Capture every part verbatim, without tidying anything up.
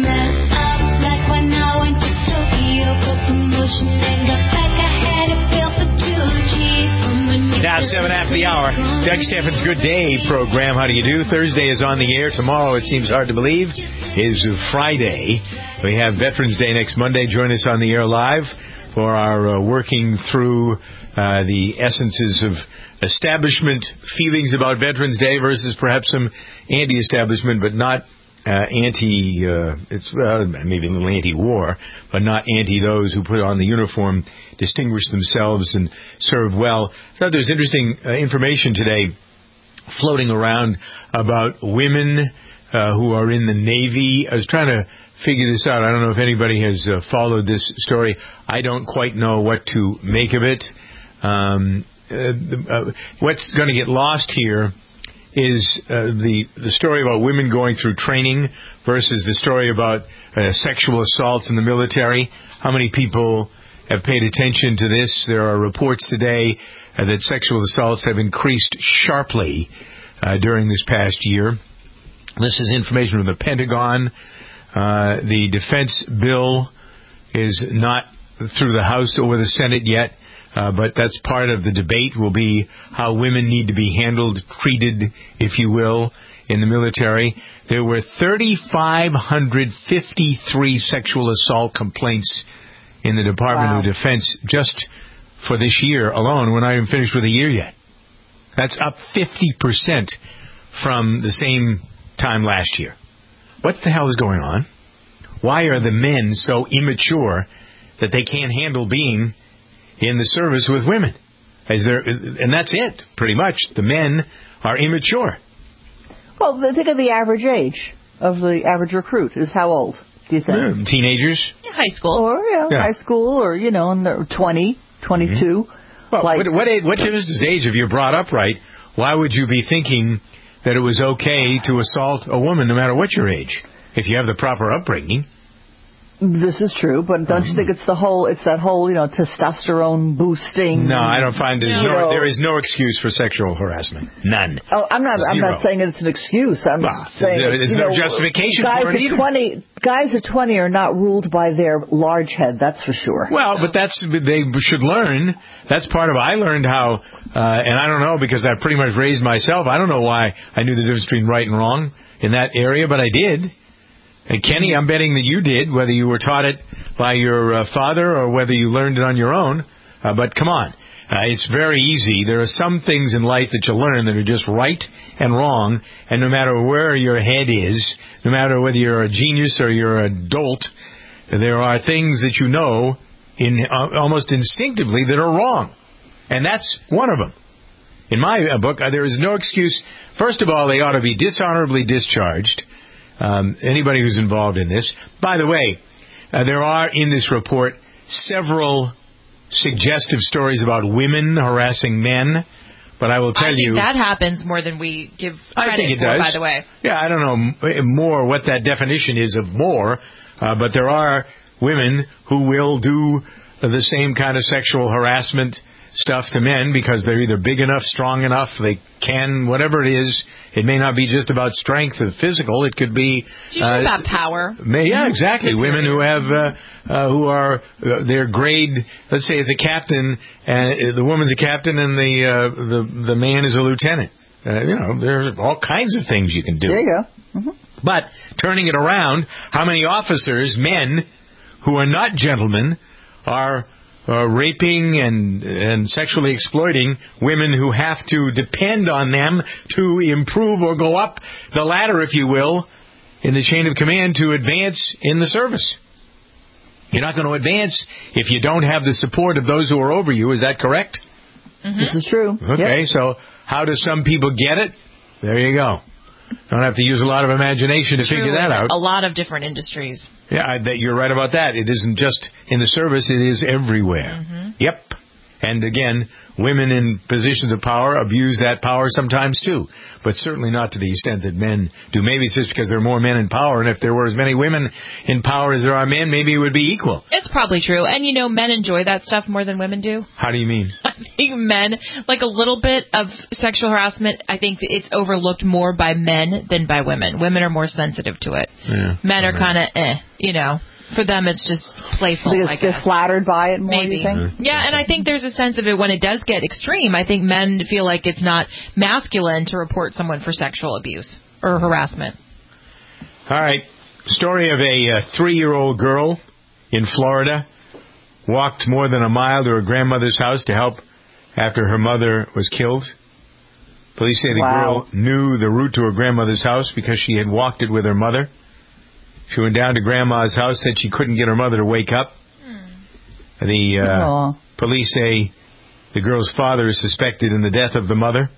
Now, seven after the hour. Doug Steffens' Good Day program. How do you do? Thursday is on the air. Tomorrow, it seems hard to believe, is Friday. We have Veterans Day next Monday. Join us on the air live for our uh, working through uh, the essences of establishment feelings about Veterans Day versus perhaps some anti-establishment, but not uh, anti, uh, it's uh, maybe a little anti-war, but not anti those who put on the uniform, distinguish themselves, and serve well. I thought there was interesting uh, information today floating around about women uh, who are in the Navy. I was trying to figure this out. I don't know if anybody has uh, followed this story. I don't quite know what to make of it. Um, uh, uh, what's going to get lost here is uh, the the story about women going through training versus the story about uh, sexual assaults in the military. How many people have paid attention to this? There are reports today uh, that sexual assaults have increased sharply uh, during this past year. This is information from the Pentagon. Uh, the defense bill is not through the House or the Senate yet, uh, but that's part of the debate, will be how women need to be handled, treated, if you will, in the military. There were three thousand five hundred fifty-three sexual assault complaints in the Department wow. of Defense just for this year alone. We're not even finished with the year yet. That's up fifty percent from the same time last year. What the hell is going on? Why are the men so immature that they can't handle being in the service with women? Is there, and that's it, pretty much. The men are immature. Well, think of the average age of the average recruit. Is how old, do you think? Yeah, teenagers? Yeah, high school. Or, you know, yeah. high school, or, you know, in the twenty, twenty-two. Mm-hmm. Well, like, what, what, age, what difference does age, if you're brought up right, why would you be thinking that it was okay to assault a woman no matter what your age, if you have the proper upbringing? This is true, but don't you think it's the whole, it's that whole, you know, testosterone boosting? No, I don't find there's no, no, there is no excuse for sexual harassment. None. Oh, I'm not, Zero. I'm not saying it's an excuse. I'm well, saying there's you no know, justification guys for it at either. twenty, guys at twenty are not ruled by their large head, that's for sure. Well, but that's, they should learn. That's part of, I learned how, uh, and I don't know, because I pretty much raised myself. I don't know why I knew the difference between right and wrong in that area, but I did. And Kenny, I'm betting that you did, whether you were taught it by your uh, father or whether you learned it on your own. Uh, but come on, uh, it's very easy. There are some things in life that you learn that are just right and wrong, and no matter where your head is, no matter whether you're a genius or you're an dolt, there are things that you know in uh, almost instinctively that are wrong. And that's one of them. In my uh, book, uh, there is no excuse. First of all, they ought to be dishonorably discharged. Um, anybody who's involved in this. By the way, uh, there are in this report several suggestive stories about women harassing men, but I will tell I think you that happens more than we give credit I think it for, does. by the way. Yeah, I don't know more what that definition is of more, uh, but there are women who will do the same kind of sexual harassment stuff to men because they're either big enough, strong enough, they can, whatever it is. It may not be just about strength and physical. It could be... It's usually uh, about power. May, yeah, exactly. Women who have, uh, uh, who are, uh, their grade, let's say it's a captain, and the woman's a captain and the, uh, the, the man is a lieutenant. Uh, you know, there's all kinds of things you can do. There you go. Mm-hmm. But turning it around, how many officers, men, who are not gentlemen, are... Uh, raping and and sexually exploiting women who have to depend on them to improve or go up the ladder, if you will, in the chain of command to advance in the service. You're not going to advance if you don't have the support of those who are over you. Is that correct? Mm-hmm. This is true. Okay, yep. So how do some people get it? There you go. Don't have to use a lot of imagination it's to figure true. that out. A lot of different industries. Yeah, I, that you're right about that. It isn't just in the service, it is everywhere. Mm-hmm. Yep. And again, women in positions of power abuse that power sometimes too, but certainly not to the extent that men do. Maybe it's just because there are more men in power, and if there were as many women in power as there are men, maybe it would be equal. It's probably true. And, you know, men enjoy that stuff more than women do. How do you mean? I think men, like a little bit of sexual harassment, I think it's overlooked more by men than by women. Women are more sensitive to it. Yeah, men are right. kind of eh, you know. For them, it's just playful. Because I they're guess. flattered by it more, Maybe. you think? Yeah, and I think there's a sense of it when it does get extreme. I think men feel like it's not masculine to report someone for sexual abuse or harassment. All right. Story of a uh, three-year-old girl in Florida walked more than a mile to her grandmother's house to help after her mother was killed. Police say the Wow. girl knew the route to her grandmother's house because she had walked it with her mother. She went down to Grandma's house, said she couldn't get her mother to wake up. Hmm. The uh, police say the girl's father is suspected in the death of the mother.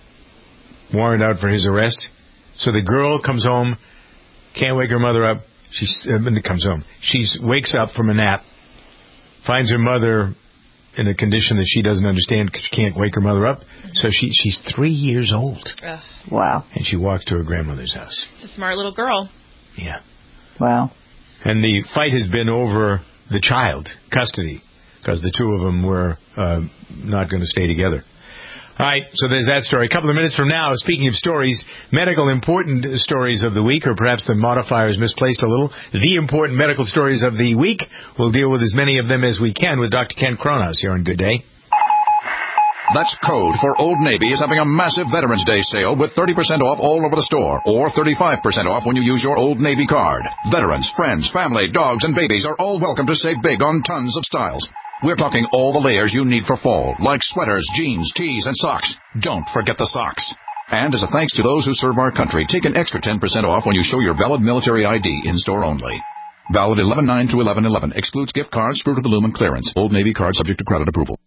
Warrant out for his arrest. So the girl comes home, can't wake her mother up. She uh, comes home. She wakes up from a nap, finds her mother in a condition that she doesn't understand because she can't wake her mother up. Mm-hmm. So she she's three years old. Ugh. Wow. And she walks to her grandmother's house. It's a smart little girl. Yeah. Wow. And the fight has been over the child, custody, because the two of them were uh, not going to stay together. All right, so there's that story. A couple of minutes from now, speaking of stories, medical important stories of the week, or perhaps the modifier is misplaced a little, the important medical stories of the week. We'll deal with as many of them as we can with Doctor Ken Kronos here on Good Day. That's code for Old Navy is having a massive Veterans Day sale with thirty percent off all over the store, or thirty-five percent off when you use your Old Navy card. Veterans, friends, family, dogs, and babies are all welcome to save big on tons of styles. We're talking all the layers you need for fall, like sweaters, jeans, tees, and socks. Don't forget the socks. And as a thanks to those who serve our country, take an extra ten percent off when you show your valid military I D in-store only. Valid eleven nine to eleven eleven. Excludes gift cards, fruit of the loom, and clearance. Old Navy card subject to credit approval.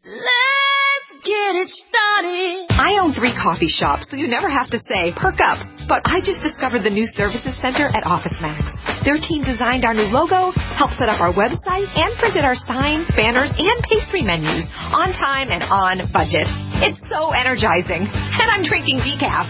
Get it started. I own three coffee shops, so you never have to say, perk up. But I just discovered the new services center at OfficeMax. Their team designed our new logo, helped set up our website, and printed our signs, banners, and pastry menus on time and on budget. It's so energizing. And I'm drinking decaf.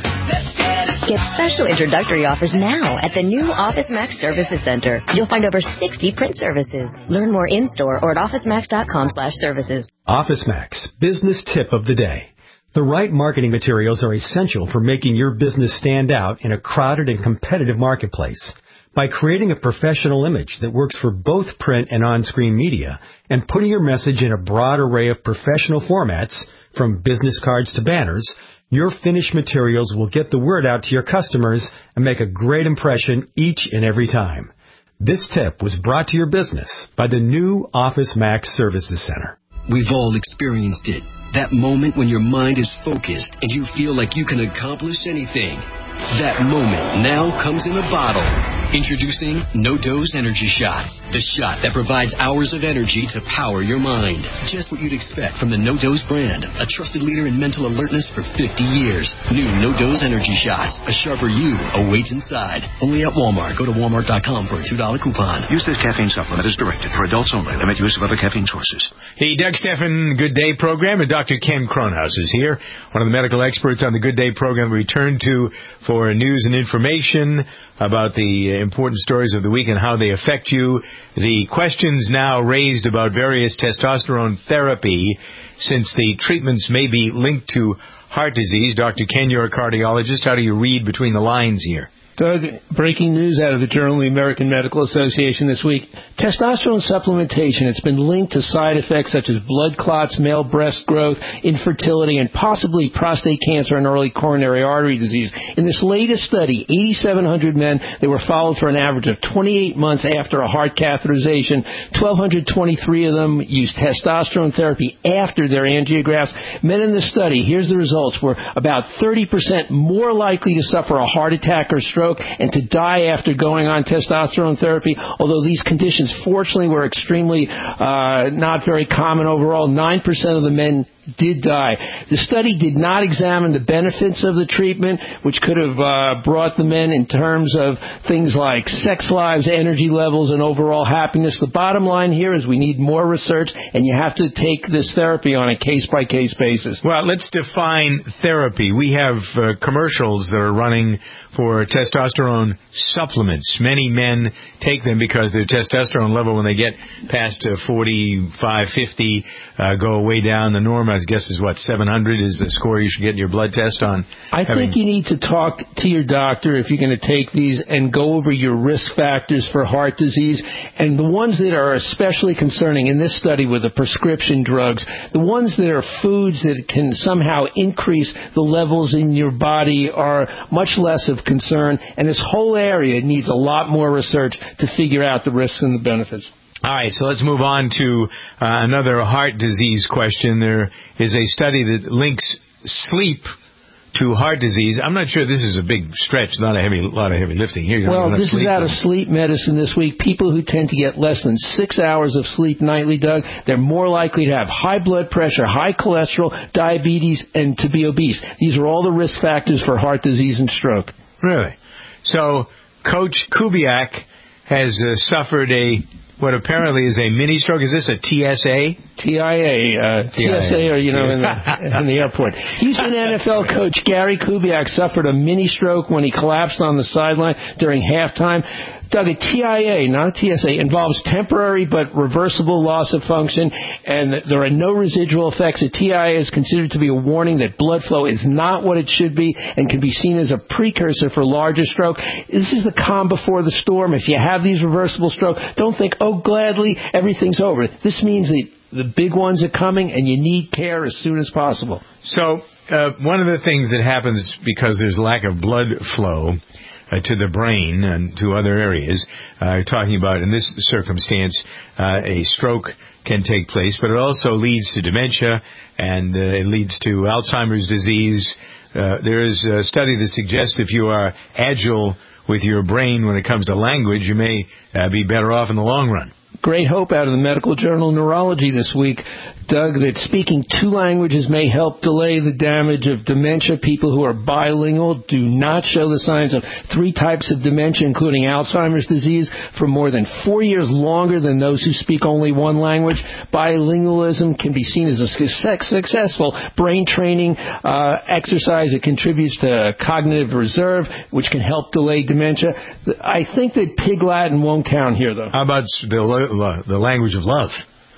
Get special introductory offers now at the new OfficeMax Services Center. You'll find over sixty print services. Learn more in-store or at OfficeMax.com slash services. OfficeMax, business tip of the day. The right marketing materials are essential for making your business stand out in a crowded and competitive marketplace. By creating a professional image that works for both print and on-screen media and putting your message in a broad array of professional formats, from business cards to banners, your finished materials will get the word out to your customers and make a great impression each and every time. This tip was brought to your business by the new OfficeMax Services Center. We've all experienced it. That moment when your mind is focused and you feel like you can accomplish anything. That moment now comes in a bottle. Introducing No-Dose Energy Shots, the shot that provides hours of energy to power your mind. Just what you'd expect from the No-Dose brand, a trusted leader in mental alertness for fifty years. New No-Dose Energy Shots, a sharper you awaits inside. Only at Walmart. Go to walmart dot com for a two dollar coupon. Use this caffeine supplement as directed for adults only. Limit use of other caffeine sources. The Doug Stephan Good Day program, and Doctor Ken Kronos is here, one of the medical experts on the Good Day program we return to for news and information about the important stories of the week and how they affect you. The questions now raised about various testosterone therapy, since the treatments may be linked to heart disease. Doctor Ken, you're a cardiologist. How do you read between the lines here? Doug, breaking news out of the Journal of the American Medical Association this week. Testosterone supplementation, it's been linked to side effects such as blood clots, male breast growth, infertility, and possibly prostate cancer and early coronary artery disease. In this latest study, eighty-seven hundred men, they were followed for an average of twenty-eight months after a heart catheterization. one thousand two hundred twenty-three of them used testosterone therapy after their angiographs. Men in the study, here's the results, were about thirty percent more likely to suffer a heart attack or stroke and to die after going on testosterone therapy, although these conditions fortunately were extremely uh, not very common overall. nine percent of the men did die. The study did not examine the benefits of the treatment, which could have uh, brought the men in terms of things like sex lives, energy levels, and overall happiness. The bottom line here is we need more research, and you have to take this therapy on a case-by-case basis. Well, let's define therapy. We have uh, commercials that are running for testosterone supplements. Many men take them because their testosterone level, when they get past uh, forty-five, fifty, uh, go way down. The norm, I guess, is what, seven hundred is the score you should get in your blood test on? I having... think you need to talk to your doctor if you're going to take these and go over your risk factors for heart disease. And the ones that are especially concerning in this study were the prescription drugs. The ones that are foods that can somehow increase the levels in your body are much less of concern. And this whole area needs a lot more research to figure out the risks and the benefits. All right, so let's move on to uh, another heart disease question. There is a study that links sleep to heart disease. I'm not sure this is a big stretch, not a heavy, lot of heavy lifting here. You well, this is out of Sleep Medicine this week. People who tend to get less than six hours of sleep nightly, Doug, they're more likely to have high blood pressure, high cholesterol, diabetes, and to be obese. These are all the risk factors for heart disease and stroke. Really? So Coach Kubiak has uh, suffered a what apparently is a mini stroke. Is this a T S A? T I A. Uh, T S A, or, you know, in the, in the airport. Houston N F L coach Gary Kubiak suffered a mini stroke when he collapsed on the sideline during halftime. Doug, a T I A, not a T S A, involves temporary but reversible loss of function, and there are no residual effects. A T I A is considered to be a warning that blood flow is not what it should be and can be seen as a precursor for larger stroke. This is the calm before the storm. If you have these reversible strokes, don't think, oh, gladly, everything's over. This means that the big ones are coming, and you need care as soon as possible. So uh, one of the things that happens because there's lack of blood flow Uh, to the brain and to other areas, uh, talking about in this circumstance, uh, a stroke can take place, but it also leads to dementia and uh, it leads to Alzheimer's disease. Uh, there is a study that suggests if you are agile with your brain when it comes to language, you may uh, be better off in the long run. Great hope out of the medical journal Neurology this week, Doug, that speaking two languages may help delay the damage of dementia. People who are bilingual do not show the signs of three types of dementia, including Alzheimer's disease, for more than four years longer than those who speak only one language. Bilingualism can be seen as a successful brain training uh, exercise. It contributes to cognitive reserve, which can help delay dementia. I think that Pig Latin won't count here, though. How about the the language of love?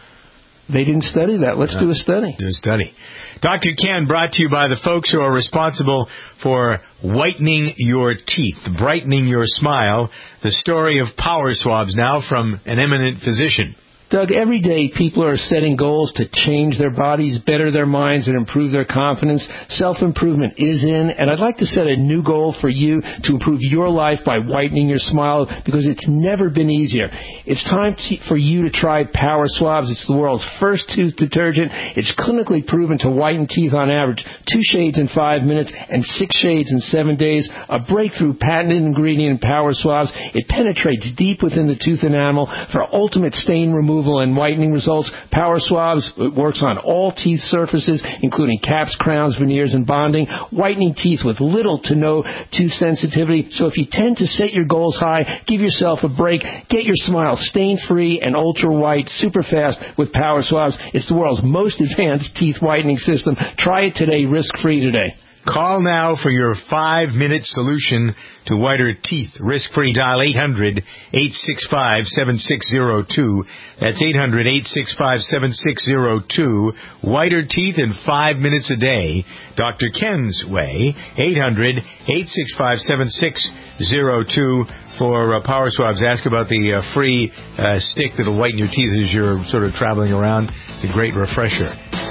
They didn't study that. Let's do a study. Do a study. Doctor Ken, brought to you by the folks who are responsible for whitening your teeth, brightening your smile. The story of Power Swabs now from an eminent physician. Doug, every day people are setting goals to change their bodies, better their minds, and improve their confidence. Self-improvement is in, and I'd like to set a new goal for you to improve your life by whitening your smile, because it's never been easier. It's time to, for you to try Power Swabs. It's the world's first tooth detergent. It's clinically proven to whiten teeth on average two shades in five minutes and six shades in seven days. A breakthrough patented ingredient in Power Swabs. It penetrates deep within the tooth enamel for ultimate stain removal and whitening results. Power Swabs, it works on all teeth surfaces, including caps, crowns, veneers, and bonding, whitening teeth with little to no tooth sensitivity. So if you tend to set your goals high, give yourself a break. Get your smile stain-free and ultra-white super fast with Power Swabs. It's the world's most advanced teeth whitening system. Try it today, risk-free today. Call now for your five-minute solution to whiter teeth. Risk-free. Dial eight hundred, eight six five, seven six zero two. That's eight hundred, eight six five, seven six zero two. Whiter teeth in five minutes a day. Doctor Ken's way. eight hundred, eight six five, seven six zero two for uh, Power Swabs. Ask about the uh, free uh, stick that'll whiten your teeth as you're sort of traveling around. It's a great refresher.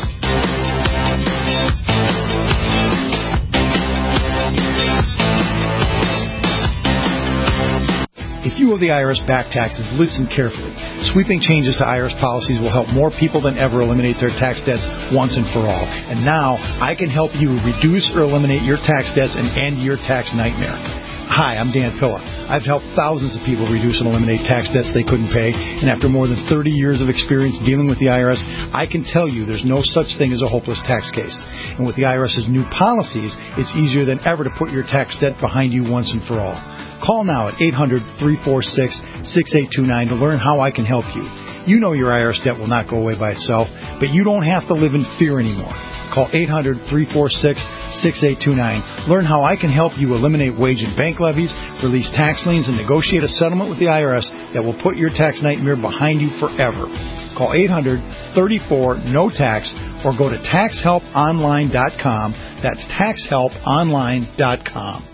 If you owe the I R S back taxes, listen carefully. Sweeping changes to I R S policies will help more people than ever eliminate their tax debts once and for all. And now, I can help you reduce or eliminate your tax debts and end your tax nightmare. Hi, I'm Dan Pilla. I've helped thousands of people reduce and eliminate tax debts they couldn't pay, and after more than thirty years of experience dealing with the I R S, I can tell you there's no such thing as a hopeless tax case. And with the I R S's new policies, it's easier than ever to put your tax debt behind you once and for all. Call now at eight hundred, three four six, six eight two nine to learn how I can help you. You know your I R S debt will not go away by itself, but you don't have to live in fear anymore. Call eight hundred, three four six, six eight two nine. Learn how I can help you eliminate wage and bank levies, release tax liens, and negotiate a settlement with the I R S that will put your tax nightmare behind you forever. Call eight hundred, three four, N O tax or go to tax help online dot com. That's tax help online dot com.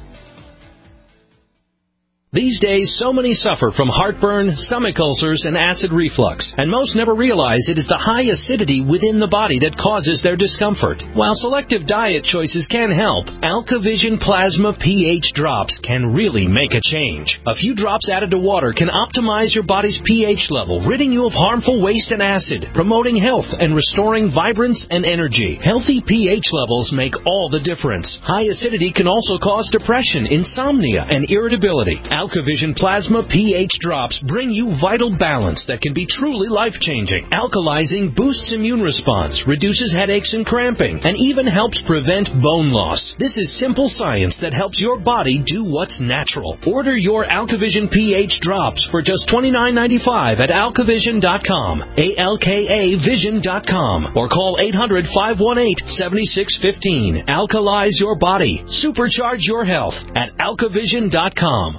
These days, so many suffer from heartburn, stomach ulcers, and acid reflux, and most never realize it is the high acidity within the body that causes their discomfort. While selective diet choices can help, AlkaVision Plasma pH drops can really make a change. A few drops added to water can optimize your body's pH level, ridding you of harmful waste and acid, promoting health and restoring vibrance and energy. Healthy pH levels make all the difference. High acidity can also cause depression, insomnia, and irritability. AlkaVision Plasma pH drops bring you vital balance that can be truly life-changing. Alkalizing boosts immune response, reduces headaches and cramping, and even helps prevent bone loss. This is simple science that helps your body do what's natural. Order your AlkaVision pH drops for just twenty-nine ninety-five at alkavision dot com, A L K A vision dot com, or call eight hundred, five one eight, seven six one five. Alkalize your body. Supercharge your health at alkavision dot com.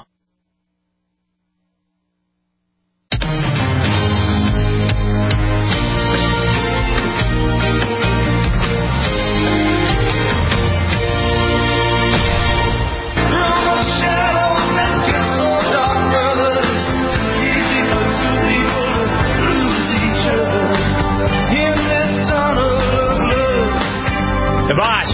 The boss,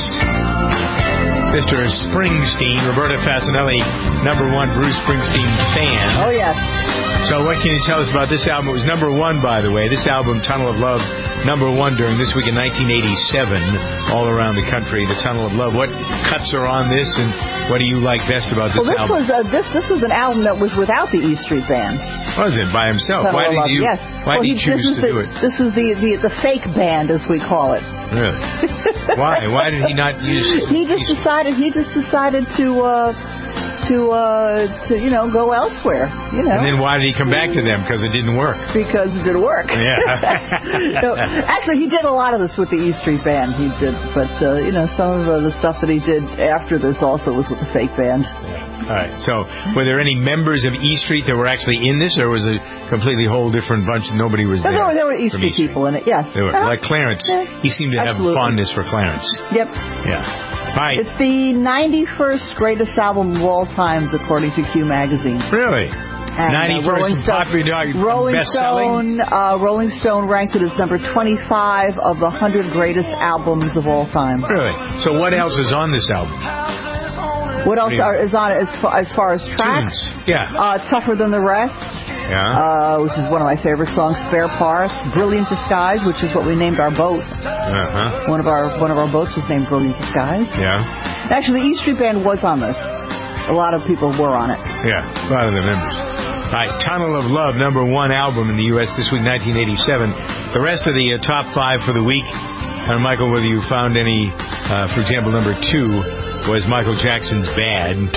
Mister Springsteen, Roberta Fasanelli, number one Bruce Springsteen fan. Oh, yes. So what can you tell us about this album? It was number one, by the way. This album, Tunnel of Love, number one during This Week in nineteen eighty-seven, all around the country, the Tunnel of Love. What cuts are on this, and what do you like best about this, well, this album? Was, uh, this, this was an album that was without the E Street Band. Was it? By himself? Tunnel Why did Love, you, yes. why well, did he choose to the, do it? This was the, the, the fake band, as we call it. Really? Why? Why did he not use... He just decided, he just decided to... Uh, to, uh, to, you know, go elsewhere, you know. And then why did he come back to them? Because it didn't work. Because it didn't work. Yeah. So, actually, he did a lot of this with the E Street Band. He did, but, uh, you know, some of uh, the stuff that he did after this also was with the fake band. Yeah. All right. So, were there any members of E Street that were actually in this, or was it a completely whole different bunch and nobody was no, there? There were, there were E Street people in it, yes. There were. Uh-huh. Like Clarence. Yeah. He seemed to Absolutely. have fondness for Clarence. Yep. Yeah. Right. It's the ninety-first greatest album of all times, according to Q Magazine. Really? And, ninety-first uh, popular dog, Rolling best-selling? Stone, uh, Rolling Stone ranks it as number twenty-five of the one hundred greatest albums of all time. Really? So what else is on this album? What else are, is on it as far as, far as tracks? Tunes. Yeah. Uh, Tougher Than the Rest. Yeah. Uh, which is one of my favorite songs. Spare Parts. Brilliant Disguise, which is what we named our boat. Uh-huh. One of our one of our boats was named Brilliant Disguise. Yeah. Actually, the E Street Band was on this. A lot of people were on it. Yeah, a lot of the members. All right, Tunnel of Love, number one album in the U S this week, nineteen eighty-seven. The rest of the uh, top five for the week. And Michael, whether you found any, uh, for example, number two was Michael Jackson's Bad. Oh,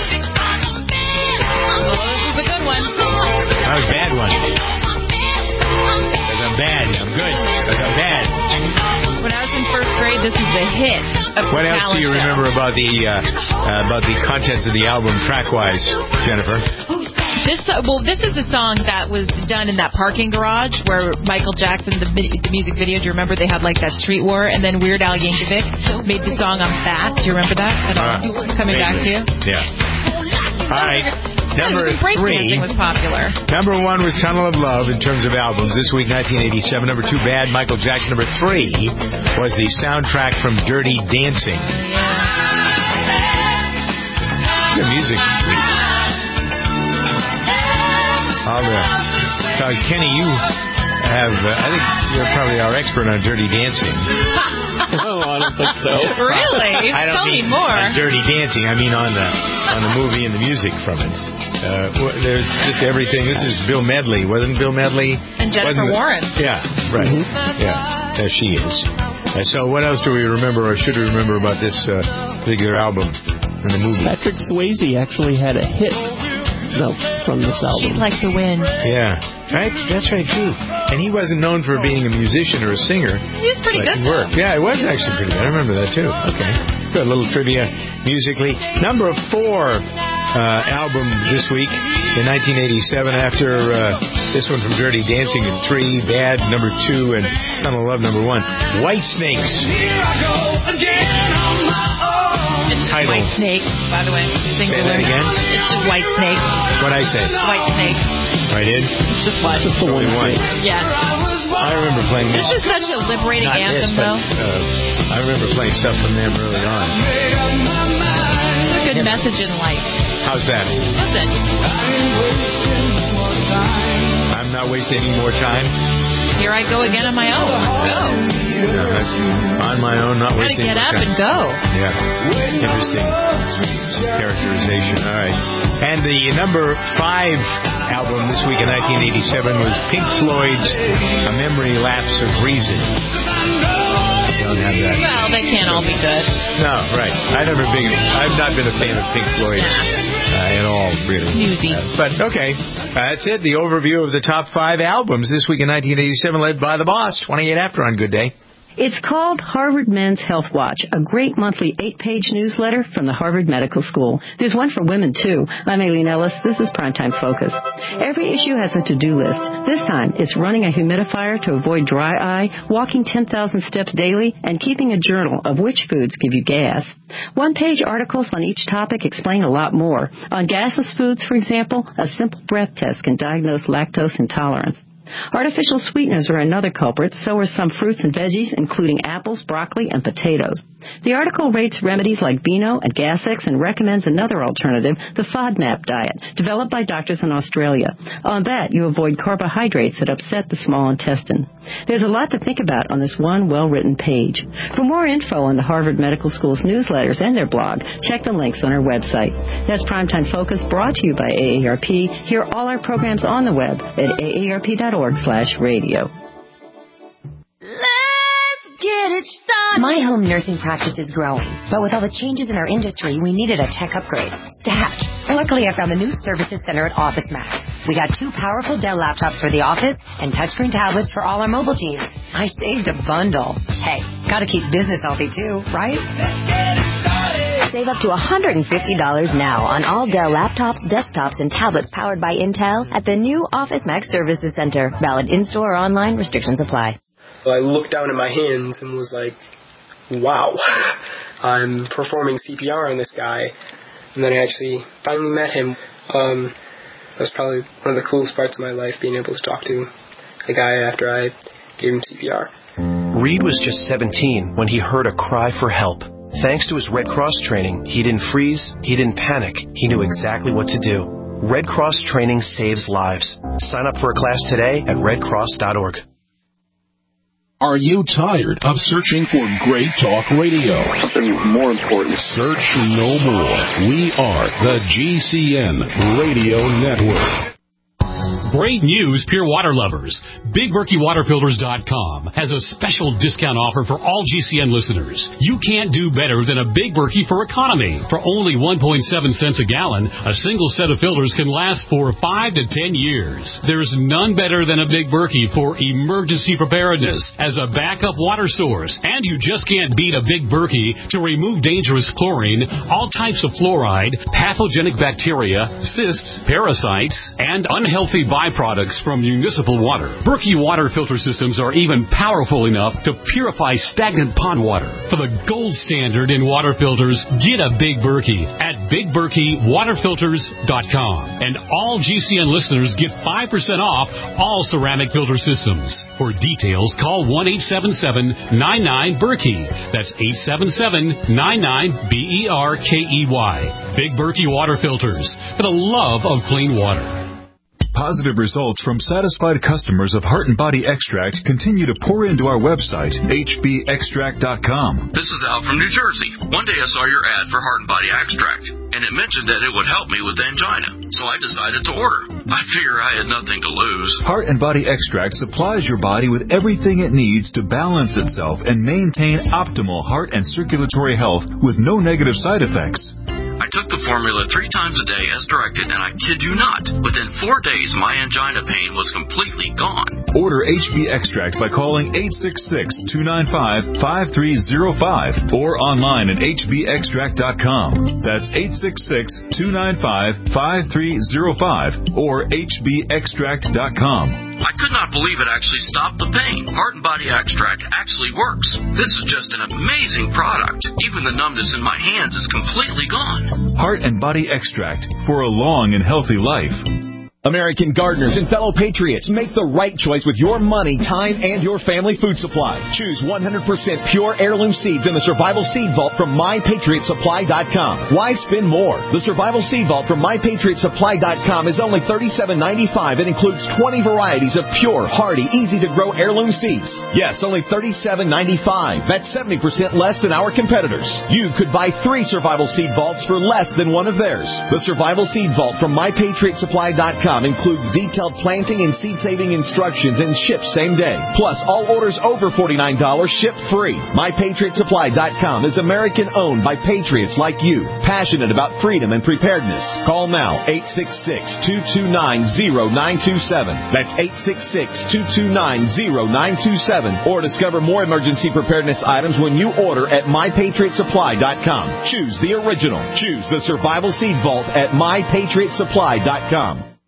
this is a good one. That was a bad one. Because I'm bad. I'm good. Because I'm bad. When I was in first grade, this was the hit of What the else do you show. remember about the uh, uh, about the contents of the album track-wise, Jennifer? This uh, well, this is a song that was done in that parking garage where Michael Jackson, the, the music video. Do you remember they had like that street war, and then Weird Al Yankovic made the song "I'm Fat." Do you remember that at all? Uh, Coming maybe. back to you. Yeah. All right. Number yeah, three was popular. Number one was Tunnel of Love in terms of albums this week, nineteen eighty-seven. Number two, Bad, Michael Jackson. Number three was the soundtrack from Dirty Dancing. Good music. All the, uh, Kenny, you have, uh, I think you're probably our expert on Dirty Dancing. No, I don't think so. Really? I don't Tell mean me more. on Dirty Dancing. I mean on the on the movie and the music from it. Uh, there's just everything. This is Bill Medley, wasn't Bill Medley? And Jennifer wasn't Warren. It? Yeah, right. Mm-hmm. Yeah, there she is. Uh, so what else do we remember, or should we remember about this uh, particular album and the movie? Patrick Swayze actually had a hit. No, from this album. She's like the wind. Yeah, right. That's right, too. And he wasn't known for being a musician or a singer. He was pretty good. Work. Yeah, it was actually pretty good. I remember that too. Okay, good. A little trivia musically. Number four uh, album this week in nineteen eighty-seven. After uh, this one from Dirty Dancing in three, Bad number two, and Tunnel of Love number one. Whitesnakes. It's Title. White Snake, by the way. Say that again? It's just White Snake. What'd I say? White Snake. I did? It's just one. Just the one snake. Yeah. I remember playing this. This is such a liberating Not anthem, this, but, though. Uh, I remember playing stuff from them early on. It's a good yeah. message in life. How's that? Listen. I'm not wasting any more time. Here I go again on my own. Let's go. No, that's on my own, not Gotta wasting get more up time. and go. Yeah. Interesting characterization. All right. And the number five album this week in nineteen eighty-seven was Pink Floyd's A Memory Lapse of Reason. Don't have that. Well, they can't all be good. No, right. I've never been. I've not been a fan of Pink Floyd uh, at all, really. Snoozy. Uh, but okay, uh, that's it. The overview of the top five albums this week in nineteen eighty-seven, led by the boss. twenty-eight after on Good Day. It's called Harvard Men's Health Watch, a great monthly eight-page newsletter from the Harvard Medical School. There's one for women, too. I'm Aileen Ellis. This is Primetime Focus. Every issue has a to-do list. This time, it's running a humidifier to avoid dry eye, walking ten thousand steps daily, and keeping a journal of which foods give you gas. One-page articles on each topic explain a lot more. On gaseous foods, for example, a simple breath test can diagnose lactose intolerance. Artificial sweeteners are another culprit, so are some fruits and veggies, including apples, broccoli, and potatoes. The article rates remedies like Beano and Gas-X and recommends another alternative, the FODMAP diet, developed by doctors in Australia. On that, you avoid carbohydrates that upset the small intestine. There's a lot to think about on this one well-written page. For more info on the Harvard Medical School's newsletters and their blog, check the links on our website. That's Primetime Focus, brought to you by A A R P. Hear all our programs on the web at A A R P dot org slash radio. Let's get it started. My home nursing practice is growing, but with all the changes in our industry, we needed a tech upgrade. Stat. Luckily, I found the new services center at OfficeMax. We got two powerful Dell laptops for the office and touchscreen tablets for all our mobile teams. I saved a bundle. Hey, gotta keep business healthy too, right? Let's get it started. Save up to one hundred fifty dollars now on all Dell laptops, desktops, and tablets powered by Intel at the new OfficeMax Services Center. Valid in-store or online. Restrictions apply. So I looked down at my hands and was like, wow, I'm performing C P R on this guy. And then I actually finally met him. Um, that was probably one of the coolest parts of my life, being able to talk to a guy after I gave him C P R. Reed was just seventeen when he heard a cry for help. Thanks to his Red Cross training, he didn't freeze, he didn't panic, he knew exactly what to do. Red Cross training saves lives. Sign up for a class today at red cross dot org. Are you tired of searching for great talk radio? Something more important. Search no more. We are the G C N Radio Network. Great news, Pure Water lovers. Big Berkey Water Filters dot com has a special discount offer for all G C N listeners. You can't do better than a Big Berkey for economy. For only one point seven cents a gallon, a single set of filters can last for five to ten years. There's none better than a Big Berkey for emergency preparedness as a backup water source. And you just can't beat a Big Berkey to remove dangerous chlorine, all types of fluoride, pathogenic bacteria, cysts, parasites, and unhealthy byproducts from municipal water. Berkey water filter systems are even powerful enough to purify stagnant pond water. For the gold standard in water filters, get a Big Berkey at Big Berkey Water Filters dot com. And all G C N listeners get five percent off all ceramic filter systems. For details, call one eight seven seven nine nine Berkey. That's eight seven seven nine nine B E R K E Y. Big Berkey Water Filters, for the love of clean water. Positive results from satisfied customers of Heart and Body Extract continue to pour into our website, H B extract dot com. This is Al from New Jersey. One day I saw your ad for Heart and Body Extract, and it mentioned that it would help me with angina, so I decided to order. I figure I had nothing to lose. Heart and Body Extract supplies your body with everything it needs to balance itself and maintain optimal heart and circulatory health with no negative side effects. I took the formula three times a day as directed, and I kid you not, within four days my angina pain was completely gone. Order H B Extract by calling eight six six, two nine five, five three zero five or online at H B extract dot com. That's eight six six, two nine five, five three zero five or H B extract dot com. I could not believe it actually stopped the pain. Heart and Body Extract actually works. This is just an amazing product. Even the numbness in my hands is completely gone. Heart and Body Extract for a long and healthy life. American gardeners and fellow patriots, make the right choice with your money, time, and your family food supply. Choose one hundred percent pure heirloom seeds in the Survival Seed Vault from my patriot supply dot com. Why spend more? The Survival Seed Vault from my patriot supply dot com is only thirty-seven ninety-five and includes twenty varieties of pure, hardy, easy-to-grow heirloom seeds. Yes, only thirty-seven ninety-five. That's seventy percent less than our competitors. You could buy three Survival Seed Vaults for less than one of theirs. The Survival Seed Vault from my patriot supply dot com includes detailed planting and seed-saving instructions and ships same day. Plus, all orders over forty-nine dollars ship free. my patriot supply dot com is American-owned by patriots like you, passionate about freedom and preparedness. Call now, eight six six, two two nine, zero nine two seven. That's eight six six, two two nine, zero nine two seven. Or discover more emergency preparedness items when you order at my patriot supply dot com. Choose the original. Choose the Survival Seed Vault at my patriot supply dot com.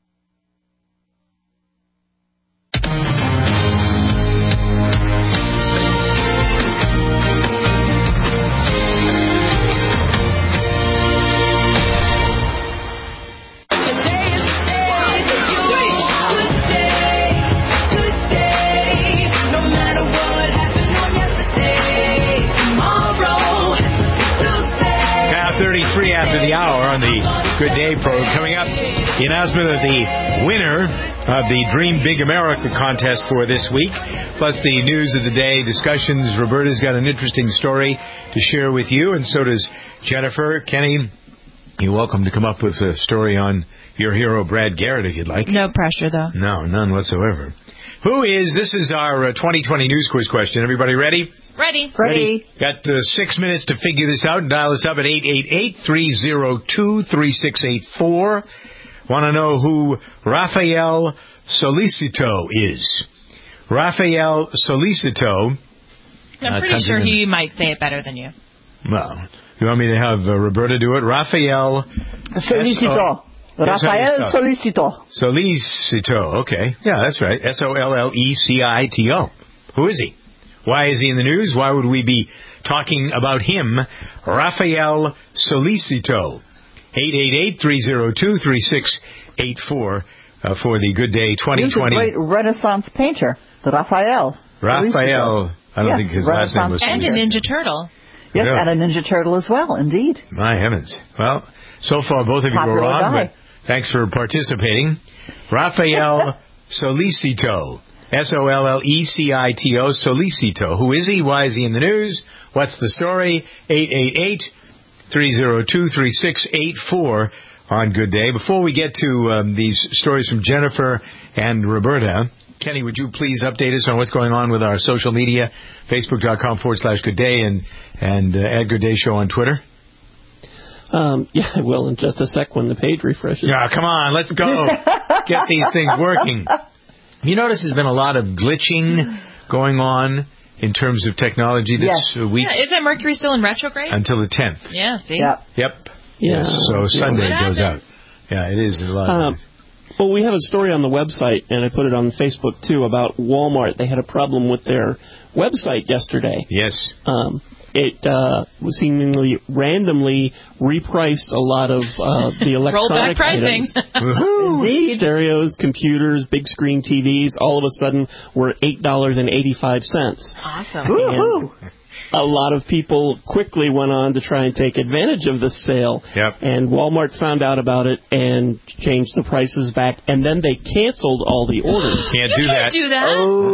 After the hour on the Good Day program. Coming up, the announcement of the winner of the Dream Big America contest for this week, plus the news of the day, discussions. Roberta's got an interesting story to share with you, and so does Jennifer. Kenny, you're welcome to come up with a story on your hero, Brad Garrett, if you'd like. No pressure, though. No, none whatsoever. Who is, this is our uh, twenty twenty news quiz question. Everybody ready? Ready. Ready. Got uh, six minutes to figure this out and dial us up at eight eight eight, three oh two, three six eight four. Want to know who Rafael Solicito is. Rafael Solicito. I'm uh, pretty sure he might say it better than you. Well, you want me to have uh, Roberta do it? Rafael Solicito. Rafael Solicito. Solicito. Okay. Yeah, that's right. S O L L E C I T O. Who is he? Why is he in the news? Why would we be talking about him? Rafael Solicito. eight eight eight, three oh two, three six eight four uh, for the Good Day twenty twenty. He was a great Renaissance painter, the Rafael. Rafael. Solicito. I don't yes, think his last name was And a Ninja Turtle. Yes, yeah. and a Ninja Turtle as well, indeed. My heavens. Well, so far both of you Popular were wrong, guy. but thanks for participating. Rafael Solicito. S O L L E C I T O, Solicito. Who is he? Why is he in the news? What's the story? eight eight eight, three oh two, three six eight four on Good Day. Before we get to um, these stories from Jennifer and Roberta, Kenny, would you please update us on what's going on with our social media, facebook.com forward slash Good Day and, and uh, at Good Day Show on Twitter? Um, yeah, I will in just a sec when the page refreshes. Yeah, come on, let's go. Get these things working. You notice there's been a lot of glitching going on in terms of technology this yes. week. Yeah, isn't Mercury still in retrograde? Until the tenth. Yeah, see? Yep. Yep. Yeah. Yes, so Sunday What goes out. happened? Yeah, it is a lot. Um, well, we have a story on the website, and I put it on Facebook, too, about Walmart. They had a problem with their website yesterday. Yes. Um, it uh, seemingly randomly repriced a lot of uh, the electronic Rollback pricing. items. Stereos, computers, big screen T Vs, all of a sudden were eight dollars and eighty-five cents. Awesome. Woohoo! a lot of people quickly went on to try and take advantage of this sale. Yep. And Walmart found out about it and changed the prices back, and then they canceled all the orders. Can't you do can't that. do that.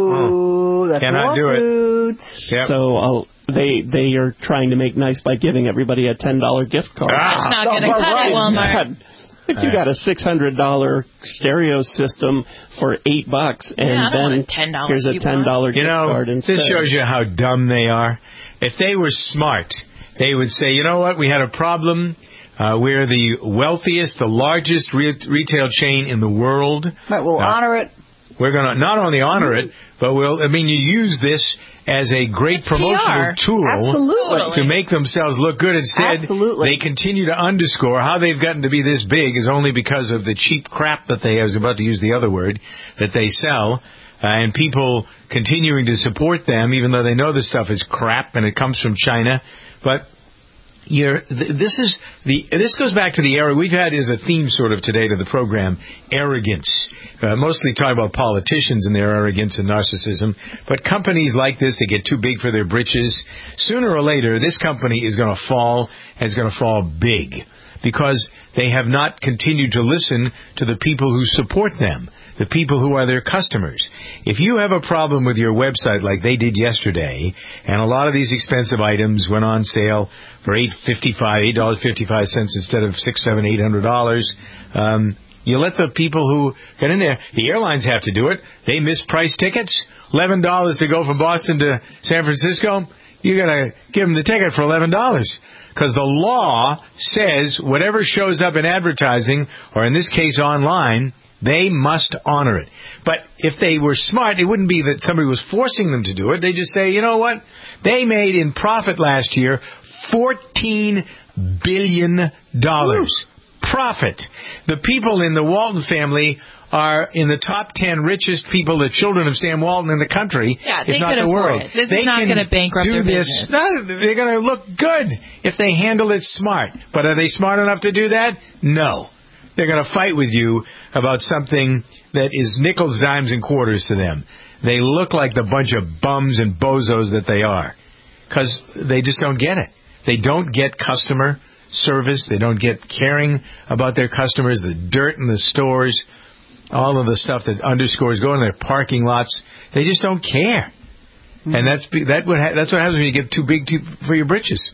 Oh, that's Cannot do it. Yep. So uh, they they are trying to make nice by giving everybody a ten dollar gift card. Ah. It's not going to cut it, Walmart. If you got a six hundred dollar stereo system for eight bucks, and yeah, I don't then want ten dollars here's a ten dollar gift you know, card instead. This shows you how dumb they are. If they were smart, they would say, you know what, we had a problem. Uh, we're the wealthiest, the largest re- retail chain in the world. Right, we'll uh, honor it. We're going to not only honor it, but we'll, I mean, you use this as a great It's promotional P R. tool Absolutely. to make themselves look good. Instead, Absolutely. they continue to underscore how they've gotten to be this big is only because of the cheap crap that they, I was about to use the other word, that they sell. Uh, and people continuing to support them, even though they know this stuff is crap and it comes from China. But you're, th- this is the this goes back to the era we've had as a theme sort of today to the program, arrogance. Uh, mostly talking about politicians and their arrogance and narcissism. But companies like this, they get too big for their britches. Sooner or later, this company is going to fall, and it's going to fall big, because they have not continued to listen to the people who support them, the people who are their customers. If you have a problem with your website like they did yesterday, and a lot of these expensive items went on sale for eight fifty-five, eight dollars and fifty-five cents instead of six, seven, eight hundred dollars, um, you let the people who get in there. The airlines have to do it. They misprice tickets. Eleven dollars to go from Boston to San Francisco. You got to give them the ticket for eleven dollars. Because the law says whatever shows up in advertising, or in this case online, they must honor it. But if they were smart, it wouldn't be that somebody was forcing them to do it. They just say, you know what? They made in profit last year fourteen billion dollars. Ooh. Profit. The people in the Walton family are in the top ten richest people, the children of Sam Walton in the country, yeah, if not the world. It. This they is not going to bankrupt do their this. business. No, they're going to look good if they handle it smart. But are they smart enough to do that? No. They're going to fight with you about something that is nickels, dimes, and quarters to them. They look like the bunch of bums and bozos that they are, because they just don't get it. They don't get customer service. They don't get caring about their customers, the dirt in the stores, all of the stuff that underscores going to their parking lots. They just don't care. Mm-hmm. And that's that would ha- that's what happens when you get too big to, for your britches.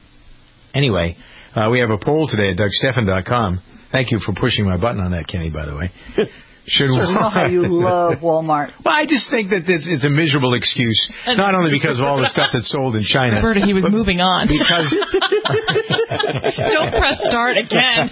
Anyway, uh, we have a poll today at Doug Stephan dot com. Thank you for pushing my button on that, Kenny, by the way. Should so you know how you love Walmart. Well, I just think that it's, it's a miserable excuse, not only because of all the stuff that's sold in China. Roberta, he was moving on. Because don't press start again.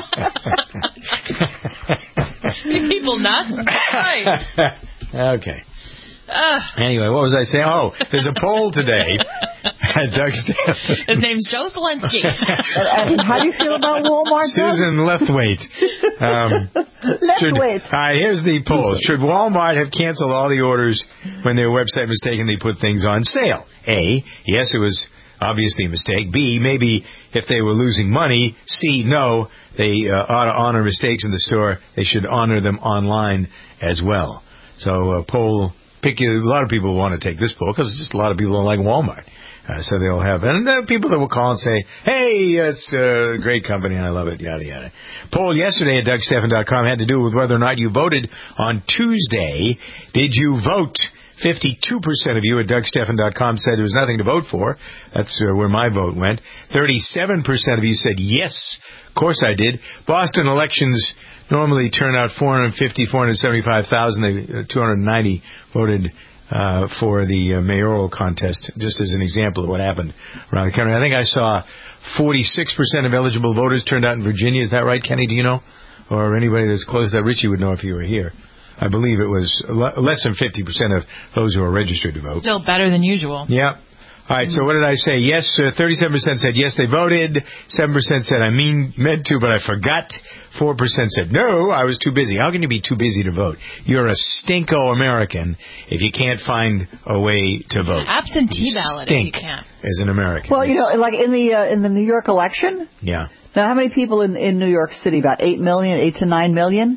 You people nuts? Right. Okay. Uh, anyway, what was I saying? Oh, there's a poll today at Doug Stephan. His name's Joe Zelensky. And how do you feel about Walmart? Susan Lethwaite. Um, Lethwaite. All right, here's the poll. Should Walmart have canceled all the orders when their website mistakenly put things on sale? A, yes, it was obviously a mistake. B, maybe if they were losing money. C, no, they uh, ought to honor mistakes in the store. They should honor them online as well. So uh, poll... Pick you, a lot of people want to take this poll because just a lot of people don't like Walmart. Uh, so they'll have, and there are people that will call and say, hey, it's a great company and I love it, yada, yada. Poll yesterday at Doug Stephan dot com had to do with whether or not you voted on Tuesday. Did you vote? fifty-two percent of you at Doug Stephan dot com said there was nothing to vote for. That's uh, where my vote went. thirty-seven percent of you said yes, of course I did. Boston elections normally turn out four hundred fifty, four hundred seventy-five thousand. Uh, two hundred ninety voted uh, for the uh, mayoral contest, just as an example of what happened around the country. I think I saw forty-six percent of eligible voters turned out in Virginia. Is that right, Kenny? Do you know? Or anybody that's close to that? Richie would know if you were here. I believe it was less than fifty percent of those who are registered to vote. Still better than usual. Yeah. All right, so what did I say? Yes, uh, thirty-seven percent said yes, they voted. seven percent said I mean meant to, but I forgot. four percent said no, I was too busy. How can you be too busy to vote? You're a stinko American if you can't find a way to vote. Absentee you ballot stink if you can't. As an American. Well, you know, like in the uh, in the New York election. Yeah. Now, how many people in, in New York City? About eight million, eight to nine million.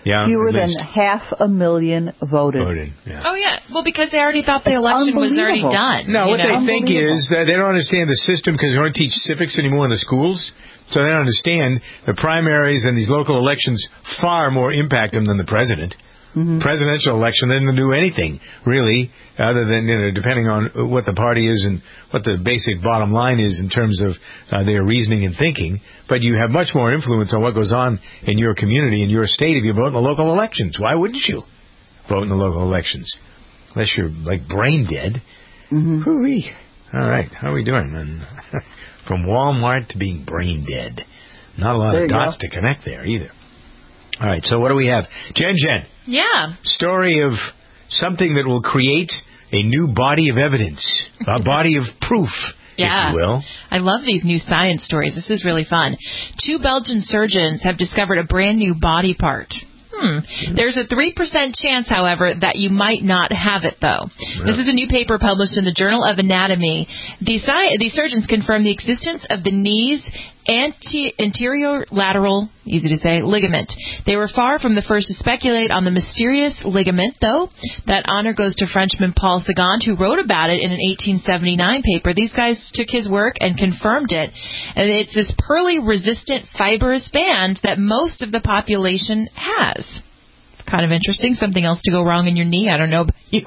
Yeah, fewer at than least. half a million voted. Voted, yeah. Oh, yeah. Well, because they already thought the election was already done. No, you what know? they think is that they don't understand the system because they don't teach civics anymore in the schools. So they don't understand the primaries and these local elections far more impact them than the president. Mm-hmm. Presidential election, they didn't do anything, really, other than, you know, depending on what the party is and what the basic bottom line is in terms of uh, their reasoning and thinking. But you have much more influence on what goes on in your community, in your state, if you vote in the local elections. Why wouldn't you vote in the local elections? Unless you're, like, brain dead. Mm-hmm. Hoo-wee. All right, how are we doing, man? From Walmart to being brain dead. Not a lot There of you dots go. to connect there, either. All right, so what do we have? Jen Jen. Yeah. Story of something that will create a new body of evidence, a body of proof, Yeah. if you will. I love these new science stories. This is really fun. Two Belgian surgeons have discovered a brand new body part. Hmm. There's a three percent chance, however, that you might not have it, though. Yeah. This is a new paper published in the Journal of Anatomy. These, sci- these surgeons confirm the existence of the knee's anti- anterior lateral, easy to say, ligament. They were far from the first to speculate on the mysterious ligament, though. That honor goes to Frenchman Paul Sagant, who wrote about it in an eighteen seventy-nine paper. These guys took his work and confirmed it. And it's this pearly-resistant fibrous band that most of the population has. Kind of interesting. Something else to go wrong in your knee. I don't know about you.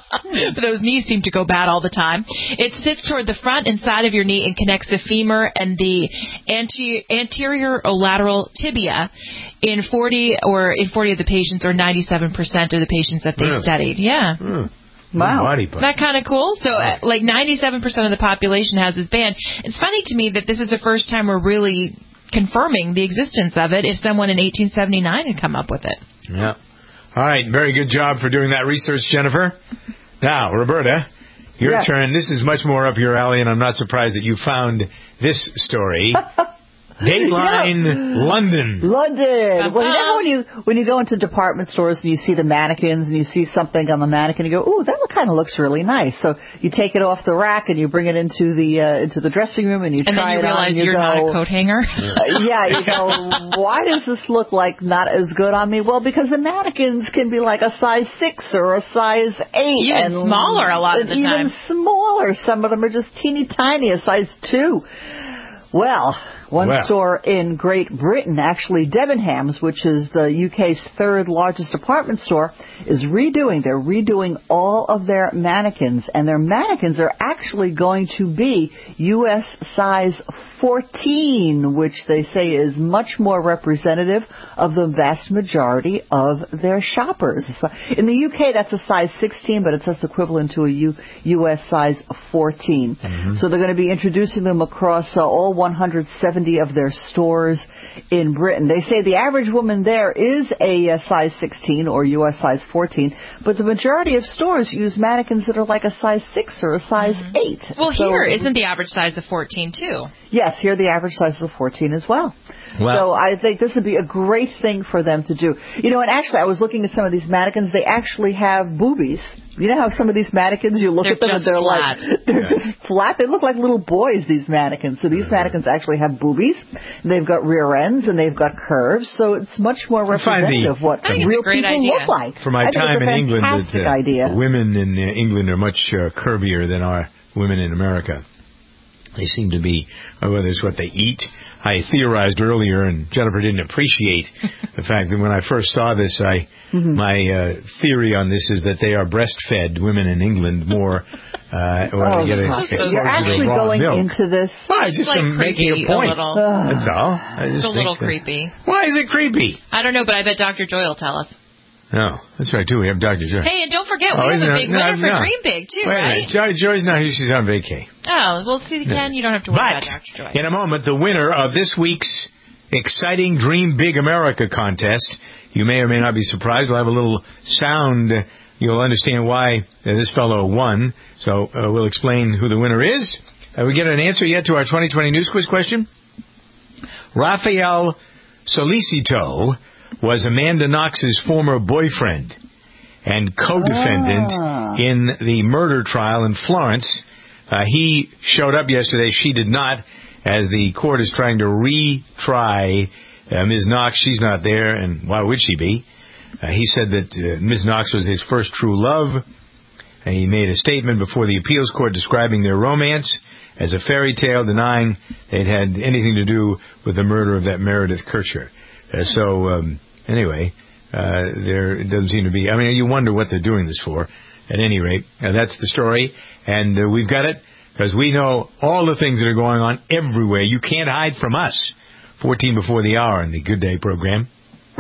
But those knees seem to go bad all the time. It sits toward the front and side of your knee and connects the femur and the anti- anterior or lateral tibia in forty or in forty of the patients, or ninety-seven percent of the patients that they Really? studied. Yeah. Hmm. Wow. Body part. Isn't that kind of cool? So, uh, like, ninety-seven percent of the population has this band. It's funny to me that this is the first time we're really confirming the existence of it if someone in eighteen seventy-nine had come up with it. Yeah. All right, very good job for doing that research, Jennifer. Now, Roberta, your Yes. turn. This is much more up your alley, and I'm not surprised that you found this story. Dateline London. London. Well, you know how when you when you go into department stores and you see the mannequins and you see something on the mannequin, you go, "Ooh, that kind of looks really nice." So you take it off the rack and you bring it into the uh, into the dressing room and you And try then you it on. realize And you you're go, not a coat hanger. Uh, yeah, you go, why does this look like not as good on me? Well, because the mannequins can be like a size six or a size eight. Even and smaller a lot of the even time. Even smaller. Some of them are just teeny tiny, a size two. Well, one Well. store in Great Britain, actually Debenhams, which is the U K's third largest department store, is redoing, they're redoing all of their mannequins. And their mannequins are actually going to be U S size fourteen, which they say is much more representative of the vast majority of their shoppers. So in the U K, that's a size sixteen, but it's just equivalent to a U- U.S. size fourteen. Mm-hmm. So they're going to be introducing them across uh, all one hundred seventy of their stores in Britain. They say the average woman there is a, uh size sixteen or U S size fourteen, but the majority of stores use mannequins that are like a size six or a size eight. Well, So- here, isn't the average size of fourteen, too? Yes, here the average size is a fourteen as well. Wow. So I think this would be a great thing for them to do. You know, and actually I was looking at some of these mannequins. They actually have boobies. You know how some of these mannequins, you look They're at them and just they're flat. like, they're just flat. They look like little boys, these mannequins. So these mannequins actually have boobies. They've got rear ends and they've got curves. So it's much more I find the- representative of what I think it's real a great people idea. look like. For my I think time it's a in England, fantastic that, uh, idea. women in uh, England are much uh, curvier than our women in America. They seem to be, uh, whether it's what they eat. I theorized earlier, and Jennifer didn't appreciate the fact that when I first saw this, I Mm-hmm. my uh, theory on this is that they are breastfed, women in England, more uh, when Oh, they get gosh. exposed You're to actually raw going milk. into this. Well, I just Like am making creepy a point. a little. That's all. I just It's a little think that- creepy. Why is it creepy? I don't know, but I bet Doctor Joy will tell us. No, that's right, too. We have Doctor Joy. Hey, and don't forget, Oh, we have isn't a it? big No, winner for no. Dream Big, too, Wait a right? minute. Joy, Joy's not here. She's on vacay. Oh, well, see, Ken, you don't have to worry But about Doctor Joy. in a moment, the winner of this week's exciting Dream Big America contest, you may or may not be surprised. We'll have a little sound. You'll understand why uh, this fellow won. So uh, we'll explain who the winner is. Have we get an answer yet to our twenty twenty News Quiz question? Rafael Solicito was Amanda Knox's former boyfriend and co-defendant Ah. in the murder trial in Florence. Uh, he showed up yesterday. She did not, as the court is trying to retry uh, Miz Knox. She's not there, and why would she be? Uh, he said that uh, Miz Knox was his first true love. And he made a statement before the appeals court describing their romance as a fairy tale, denying they'd had anything to do with the murder of that Meredith Kercher. Uh, so, um, anyway, uh, there it doesn't seem to be... I mean, you wonder what they're doing this for. At any rate, uh, that's the story. And uh, we've got it because we know all the things that are going on everywhere. You can't hide from us. fourteen before the hour in the Good Day program.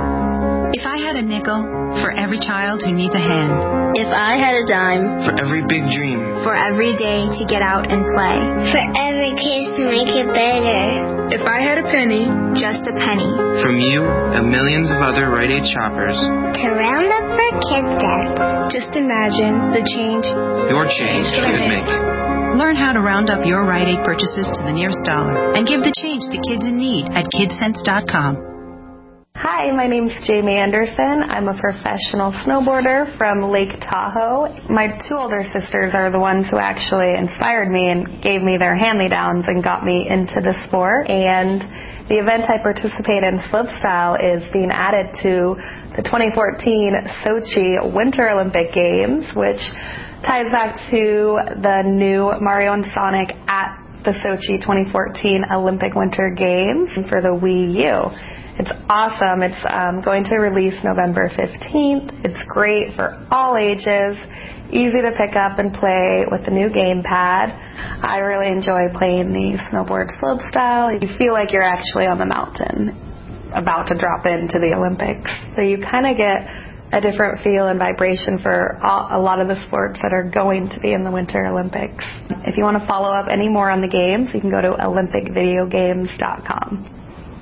If I had a nickel for every child who needs a hand. If I had a dime for every big dream. For every day to get out and play. For every kiss to make it better. If I had a penny, just a penny. From you and millions of other Rite Aid shoppers. To round up for Kids Day. Just imagine the change your change could make. Learn how to round up your Rite Aid purchases to the nearest dollar and give the change to kids in need at kids sense dot com. Hi, my name's Jamie Anderson. I'm a professional snowboarder from Lake Tahoe. My two older sisters are the ones who actually inspired me and gave me their hand-me-downs and got me into the sport. And the event I participate in, slopestyle, is being added to the twenty fourteen Sochi Winter Olympic Games, which ties back to the new Mario and Sonic at the Sochi twenty fourteen Olympic Winter Games for the Wii U. It's awesome. It's um, going to release November fifteenth. It's great for all ages, easy to pick up and play with the new gamepad. I really enjoy playing the snowboard slopestyle. You feel like you're actually on the mountain, about to drop into the Olympics. So you kind of get a different feel and vibration for all, a lot of the sports that are going to be in the Winter Olympics. If you want to follow up any more on the games, you can go to olympic video games dot com.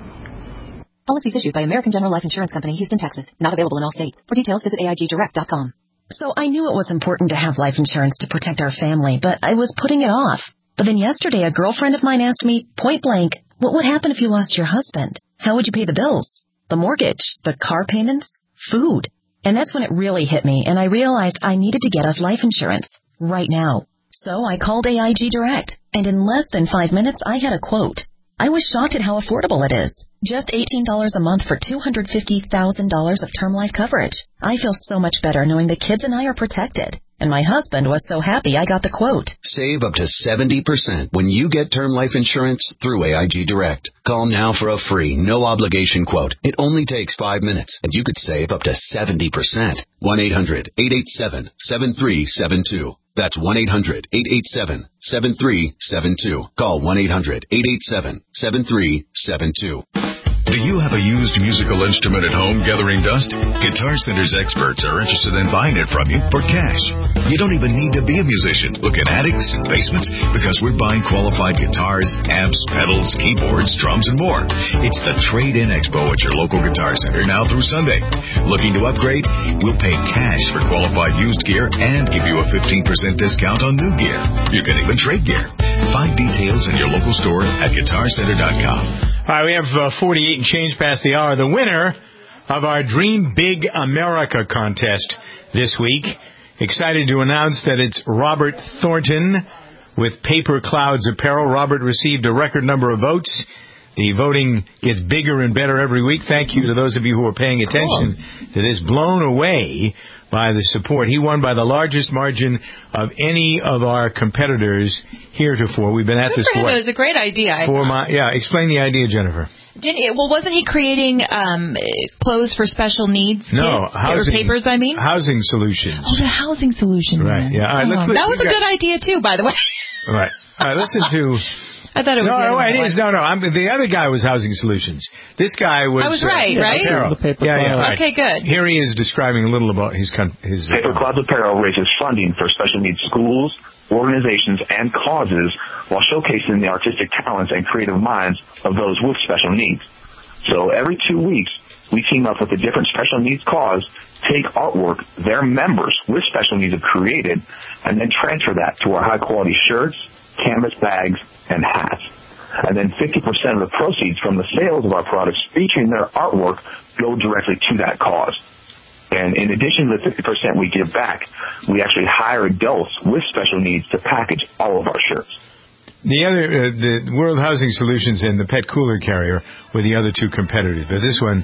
Policies issued by American General Life Insurance Company, Houston, Texas. Not available in all states. For details, visit A I G direct dot com. So I knew it was important to have life insurance to protect our family, but I was putting it off. But then yesterday, a girlfriend of mine asked me, point blank, what would happen if you lost your husband? How would you pay the bills? The mortgage? The car payments? Food? And that's when it really hit me, and I realized I needed to get us life insurance. Right now. So I called A I G Direct, and in less than five minutes, I had a quote. I was shocked at how affordable it is. Just eighteen dollars a month for two hundred fifty thousand dollars of term life coverage. I feel so much better knowing the kids and I are protected. And my husband was so happy I got the quote. Save up to seventy percent when you get term life insurance through A I G Direct. Call now for a free, no-obligation quote. It only takes five minutes, and you could save up to seventy percent. one eight hundred eight eight seven seven three seven two. That's one eight hundred eight eight seven seven three seven two. Call one eight hundred eight eight seven seven three seven two. Do you have a used musical instrument at home gathering dust? Guitar Center's experts are interested in buying it from you for cash. You don't even need to be a musician. Look in attics and basements because we're buying qualified guitars, amps, pedals, keyboards, drums, and more. It's the Trade-In Expo at your local Guitar Center now through Sunday. Looking to upgrade? We'll pay cash for qualified used gear and give you a fifteen percent discount on new gear. You can even trade gear. Find details in your local store at guitar center dot com. All right, we have uh, forty-eight and change past the hour. The winner of our Dream Big America contest this week. Excited to announce that it's Robert Thornton with Paper Clouds Apparel. Robert received a record number of votes. The voting gets bigger and better every week. Thank you to those of you who are paying attention cool. to this. Blown away by the support. He won by the largest margin of any of our competitors heretofore. We've been at Good this for him. for It was a great idea. I for my, yeah, explain the idea, Jennifer. Didn't he, well, wasn't he creating um, clothes for special needs No, kids? housing, or papers, I mean? Housing solutions. Oh, the housing solution. Right, yeah. All right, oh, let's, that was a got, good idea, too, by the way. All right. All right, listen to... I thought it was... No, no, it is. No, no. I'm, the other guy was Housing Solutions. This guy was... I was right, uh, right? Apparel. The paper yeah, yeah. cloud. Right. Okay, good. Here he is describing a little about his... his Paper uh, Clouds Apparel raises funding for special needs schools, organizations, and causes while showcasing the artistic talents and creative minds of those with special needs. So every two weeks, we team up with a different special needs cause, take artwork their members with special needs have created, and then transfer that to our high-quality shirts, canvas bags, and hats. And then fifty percent of the proceeds from the sales of our products featuring their artwork go directly to that cause. And in addition to the fifty percent we give back, we actually hire adults with special needs to package all of our shirts. The other, uh, the World Housing Solutions and the Pet Cooler Carrier were the other two competitors, but this one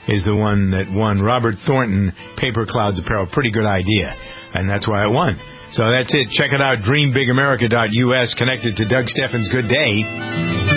is the one that won. Robert Thornton, Paper Clouds Apparel. Pretty good idea. And that's why it won. So that's it. Check it out, dream big america dot U S, connected to Doug Steffens' Good Day.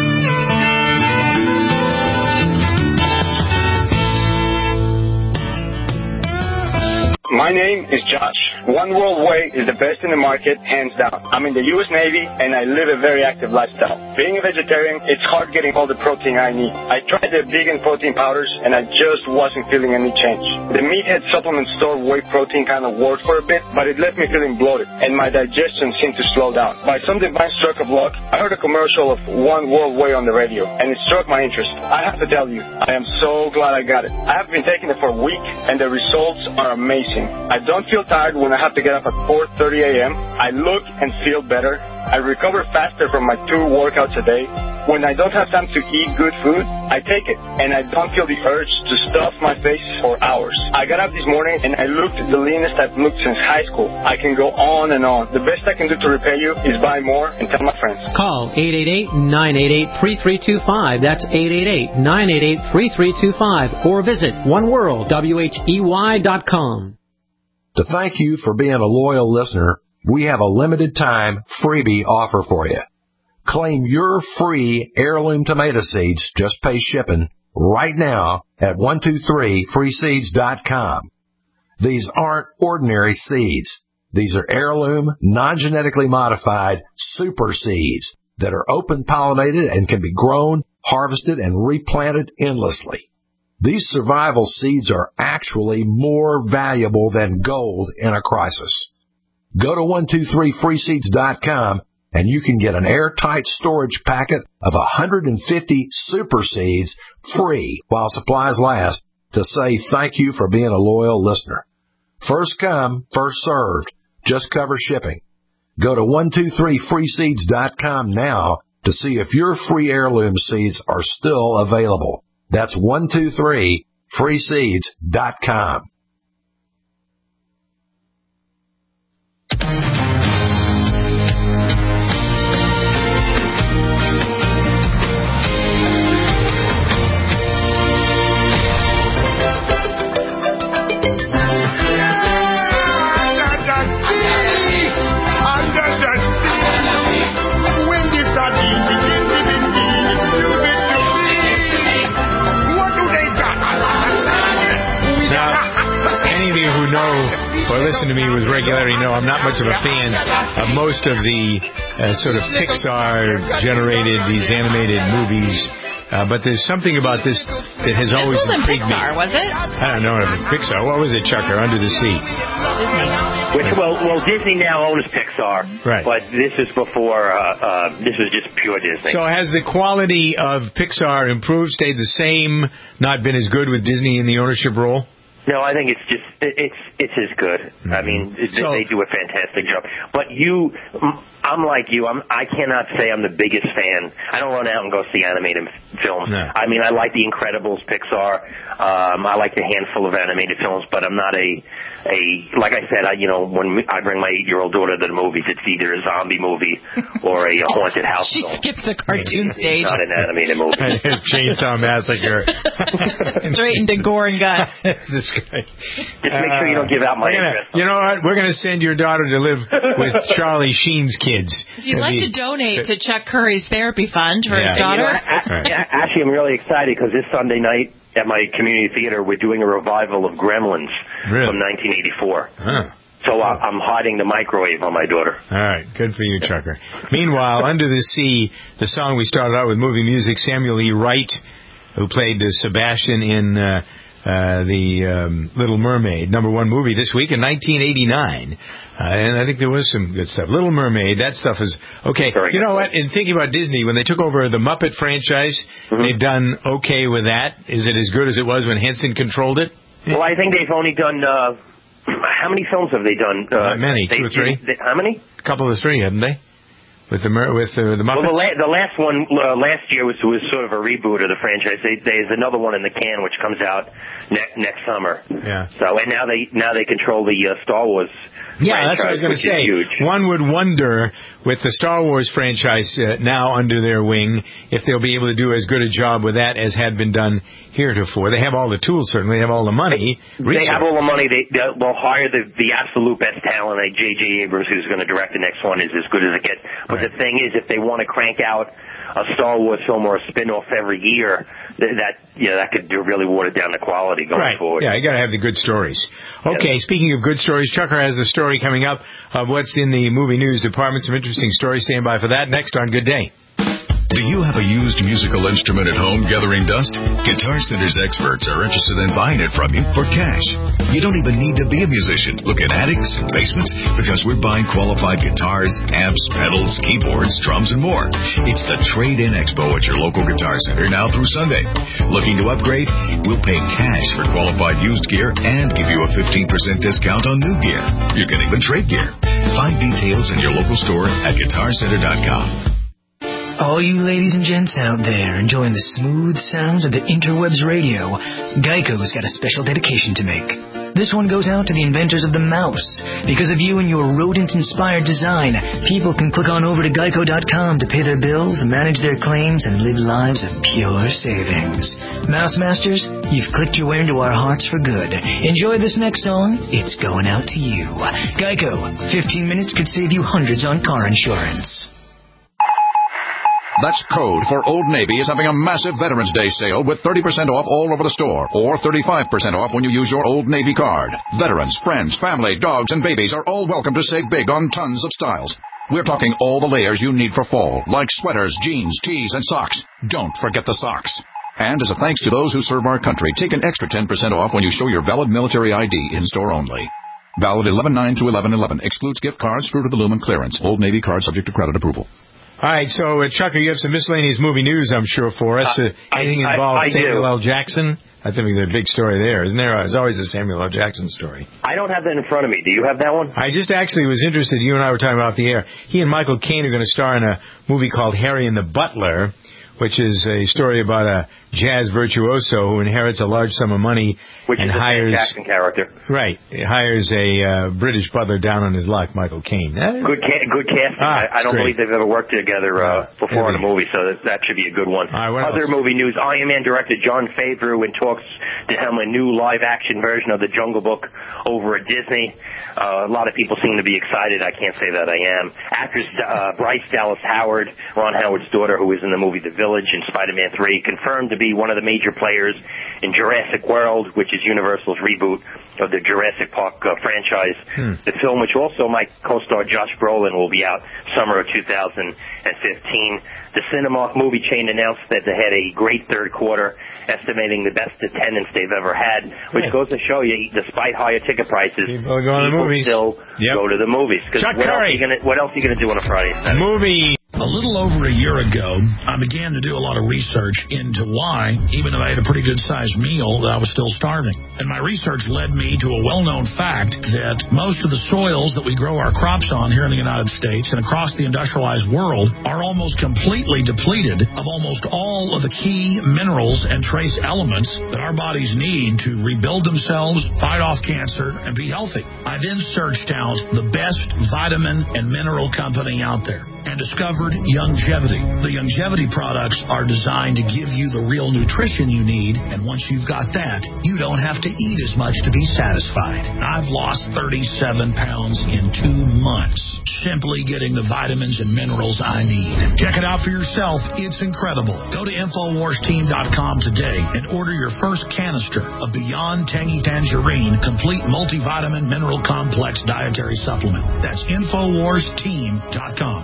My name is Josh. One World Way is the best in the market, hands down. I'm in the U S Navy, and I live a very active lifestyle. Being a vegetarian, it's hard getting all the protein I need. I tried the vegan protein powders, and I just wasn't feeling any change. The Meathead supplement store whey protein kind of worked for a bit, but it left me feeling bloated, and my digestion seemed to slow down. By some divine stroke of luck, I heard a commercial of One World Way on the radio, and it struck my interest. I have to tell you, I am so glad I got it. I have been taking it for a week, and the results are amazing. I don't feel tired when I have to get up at four thirty a.m. I look and feel better. I recover faster from my two workouts a day. When I don't have time to eat good food, I take it, and I don't feel the urge to stuff my face for hours. I got up this morning, and I looked the leanest I've looked since high school. I can go on and on. The best I can do to repay you is buy more and tell my friends. Call eight eight eight, nine eight eight, three three two five. That's eight eight eight, nine eight eight, three three two five. Or visit one world whey dot com. To thank you for being a loyal listener, we have a limited time freebie offer for you. Claim your free heirloom tomato seeds, just pay shipping, right now at one two three free seeds dot com. These aren't ordinary seeds. These are heirloom, non-genetically modified super seeds that are open pollinated and can be grown, harvested, and replanted endlessly. These survival seeds are actually more valuable than gold in a crisis. Go to one two three free seeds dot com and you can get an airtight storage packet of one hundred fifty super seeds free while supplies last to say thank you for being a loyal listener. First come, first served. Just cover shipping. Go to one two three free seeds dot com now to see if your free heirloom seeds are still available. That's one two three free seeds dot com. Or listen to me with regularity, know I'm not much of a fan of most of the uh, sort of Pixar-generated, these animated movies. Uh, but there's something about this that has this always intrigued Pixar, me. Was it? I don't know if it's Pixar. What was it, Chucker? Under the Sea. Disney. Which, well, well, Disney now owns Pixar. Right. But this is before, uh, uh, this was just pure Disney. So has the quality of Pixar improved, stayed the same, not been as good with Disney in the ownership role? No, I think it's just it's it's as good. Mm-hmm. I mean, so, they do a fantastic job. But you, I'm like you. I'm I cannot say I'm the biggest fan. I don't run out and go see animated films. No. I mean, I like The Incredibles, Pixar. Um, I like a handful of animated films, but I'm not a a like I said. I you know when I bring my eight-year-old daughter to the movies, it's either a zombie movie or a haunted house. She film. skips the cartoon it's stage. Not an animated movie. Chainsaw Massacre. Straight into gore and guts. That's great. Just make sure you don't give out my gonna, address. You know what? We're going to send your daughter to live with Charlie Sheen's kids. If you'd like to donate to Chuck Curry's therapy fund for yeah. his daughter. You know, I, I, actually, I'm really excited because this Sunday night at my community theater, we're doing a revival of Gremlins really? from nineteen eighty-four. Huh. So I'm hiding the microwave on my daughter. All right. Good for you, Chucker. Meanwhile, Under the Sea, the song we started out with, movie music, Samuel E. Wright, who played uh, Sebastian in uh, uh, the um, Little Mermaid, number one movie this week in nineteen eighty-nine. Uh, and I think there was some good stuff. Little Mermaid, that stuff is okay. Very you know what? In thinking about Disney, when they took over the Muppet franchise, mm-hmm. they've done okay with that. Is it as good as it was when Henson controlled it? Well, I think they've only done... Uh, how many films have they done? Uh, Not many, they, two or three. They, how many? A couple of three, haven't they? With the with uh, the Muppets? Well, the, la- the last one uh, last year was was sort of a reboot of the franchise. They, there's another one in the can which comes out ne- next summer. Yeah. So and now they now they control the uh, Star Wars. Yeah, that's what I was going to say. Huge. One would wonder, with the Star Wars franchise uh, now under their wing, if they'll be able to do as good a job with that as had been done heretofore. They have all the tools, certainly. They have all the money. They have all the money. They, they'll, they'll hire the, the absolute best talent. Like J J Abrams, who's going to direct the next one, is as good as it gets. But right. the thing is, if they want to crank out a Star Wars film or a spin-off every year, that, that you know, that could really water down the quality going right. forward. Yeah, you got to have the good stories. Okay, yes. Speaking of good stories, Chucker has a story coming up of what's in the movie news department. Some interesting stories. Stand by for that. Next on Good Day. Do you have a used musical instrument at home gathering dust? Guitar Center's experts are interested in buying it from you for cash. You don't even need to be a musician. Look at attics and basements because we're buying qualified guitars, amps, pedals, keyboards, drums, and more. It's the Trade-In Expo at your local Guitar Center now through Sunday. Looking to upgrade? We'll pay cash for qualified used gear and give you a fifteen percent discount on new gear. You can even trade gear. Find details in your local store at guitar center dot com. All you ladies and gents out there enjoying the smooth sounds of the interwebs radio, Geico's got a special dedication to make. This one goes out to the inventors of the mouse. Because of you and your rodent-inspired design, people can click on over to geico dot com to pay their bills, manage their claims, and live lives of pure savings. Mouse Masters, you've clicked your way into our hearts for good. Enjoy this next song. It's going out to you. Geico. fifteen minutes could save you hundreds on car insurance. That's code for Old Navy is having a massive Veterans Day sale with thirty percent off all over the store or thirty-five percent off when you use your Old Navy card. Veterans, friends, family, dogs, and babies are all welcome to save big on tons of styles. We're talking all the layers you need for fall, like sweaters, jeans, tees, and socks. Don't forget the socks. And as a thanks to those who serve our country, take an extra ten percent off when you show your valid military I D in-store only. Valid eleven nine to eleven eleven. Excludes gift cards, Fruit of the Loom, and clearance. Old Navy card subject to credit approval. All right, so, uh, Chucker, you have some miscellaneous movie news, I'm sure, for us. Uh, anything I, involved I, I Samuel do. L. Jackson? I think there's a big story there, isn't there? There's always a Samuel L. Jackson story. I don't have that in front of me. Do you have that one? I just actually was interested. You and I were talking about the air. He and Michael Caine are going to star in a movie called Harry and the Butler, which is a story about a jazz virtuoso who inherits a large sum of money Which and is hires a Jackson character. Right, he hires a uh, British butler down on his luck, Michael Caine. Good, ca- good casting. Ah, I, I don't great. believe they've ever worked together uh, before in a movie, so that, that should be a good one. All right, Other else? movie news: Iron Man director Jon Favreau in talks to helm a new live-action version of The Jungle Book over at Disney. Uh, a lot of people seem to be excited. I can't say that I am. Actress uh, Bryce Dallas Howard, Ron Howard's daughter, who was in the movie The Village and Spider-Man three, confirmed to be one of the major players in Jurassic World, which is Universal's reboot of the Jurassic Park uh, franchise. Hmm. The film, which also might co-star Josh Brolin, will be out summer of two thousand fifteen. The Cinemark movie chain announced that they had a great third quarter, estimating the best attendance they've ever had, which Yeah. goes to show you, despite higher ticket prices, People are going to the people movies. still Yep. go to the movies. 'Cause Chuck what else, are Curry. you gonna, what else are you going to do on a Friday night? Movie. A little over a year ago, I began to do a lot of research into why, even though I had a pretty good-sized meal, that I was still starving. And my research led me to a well-known fact that most of the soils that we grow our crops on here in the United States and across the industrialized world are almost completely depleted of almost all of the key minerals and trace elements that our bodies need to rebuild themselves, fight off cancer, and be healthy. I then searched out the best vitamin and mineral company out there and discovered Youngevity. The Youngevity products are designed to give you the real nutrition you need, and once you've got that, you don't have to eat as much to be satisfied. I've lost thirty-seven pounds in two months, simply getting the vitamins and minerals I need. Check it out for yourself. It's incredible. Go to Infowars Team dot com today and order your first canister of Beyond Tangy Tangerine Complete Multivitamin Mineral Complex Dietary Supplement. That's Infowars Team dot com.